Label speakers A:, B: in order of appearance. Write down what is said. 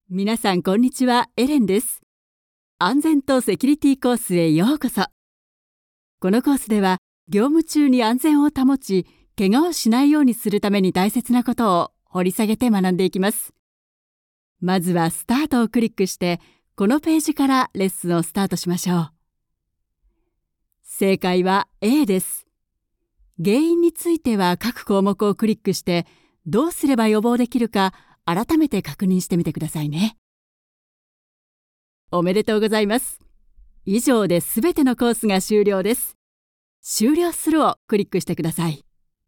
A: 皆さんこんにちは、エレンです。安全とセキュリティコースへようこそ。このコースでは業務中に安全を保ち、怪我をしないようにするために大切なことを掘り下げて学んでいきます。まずはスタートをクリックして、このページからレッスンをスタートしましょう。正解は A です。原因については各項目をクリックして、どうすれば予防できるか改めて確認してみてくださいね。おめでとうございます。以上で全てのコースが終了です。終了するをクリックしてください。